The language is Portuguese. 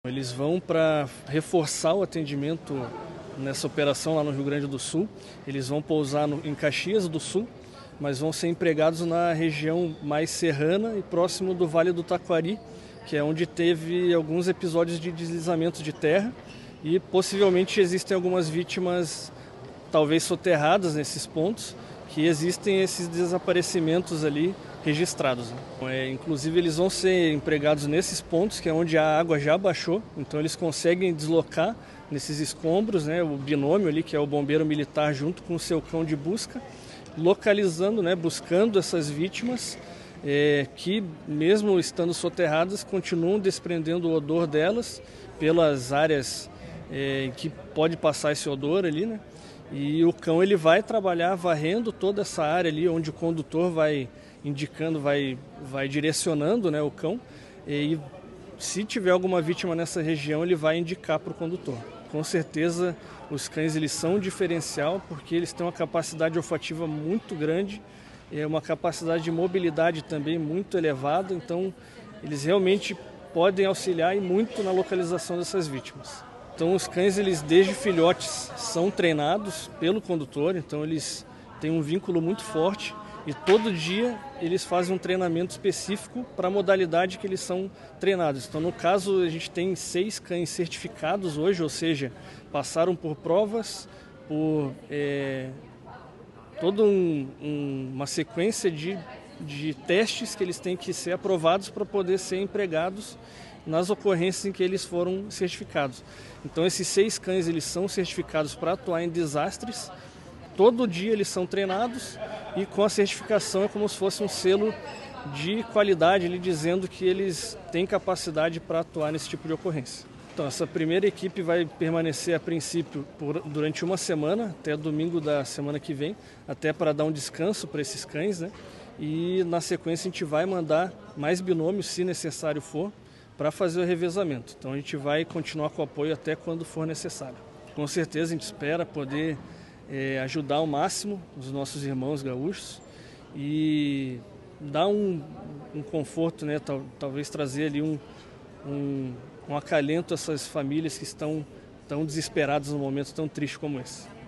Eles vão para reforçar o atendimento nessa operação lá no Rio Grande do Sul. Eles vão pousar em Caxias do Sul, mas vão ser empregados na região mais serrana e próximo do Vale do Taquari, que é onde teve alguns episódios de deslizamento de terra e possivelmente existem algumas vítimas talvez soterradas nesses pontos, que existem esses desaparecimentos ali registrados. Inclusive eles vão ser empregados nesses pontos, que é onde a água já baixou, então eles conseguem deslocar nesses escombros, o binômio ali, que é o bombeiro militar junto com o seu cão de busca, localizando, buscando essas vítimas que mesmo estando soterradas continuam desprendendo o odor delas pelas áreas em que pode passar esse odor ali, E o cão ele vai trabalhar varrendo toda essa área ali onde o condutor vai indicando, vai direcionando o cão, e se tiver alguma vítima nessa região ele vai indicar para o condutor. Com certeza os cães eles são um diferencial porque eles têm uma capacidade olfativa muito grande, uma capacidade de mobilidade também muito elevada, então eles realmente podem auxiliar e muito na localização dessas vítimas. Então os cães, eles desde filhotes são treinados pelo condutor, então eles têm um vínculo muito forte e todo dia eles fazem um treinamento específico para a modalidade que eles são treinados. Então no caso a gente tem 6 cães certificados hoje, ou seja, passaram por provas, por toda uma sequência de testes que eles têm que ser aprovados para poder ser empregados nas ocorrências em que eles foram certificados. Então esses 6 cães eles são certificados para atuar em desastres, todo dia eles são treinados e com a certificação é como se fosse um selo de qualidade, ele dizendo que eles têm capacidade para atuar nesse tipo de ocorrência. Então essa primeira equipe vai permanecer a princípio durante uma semana, até domingo da semana que vem, até para dar um descanso para esses cães, E na sequência a gente vai mandar mais binômios, se necessário for, para fazer o revezamento. Então a gente vai continuar com o apoio até quando for necessário. Com certeza a gente espera poder ajudar ao máximo os nossos irmãos gaúchos e dar um conforto, talvez trazer ali um acalento a essas famílias que estão tão desesperadas num momento tão triste como esse.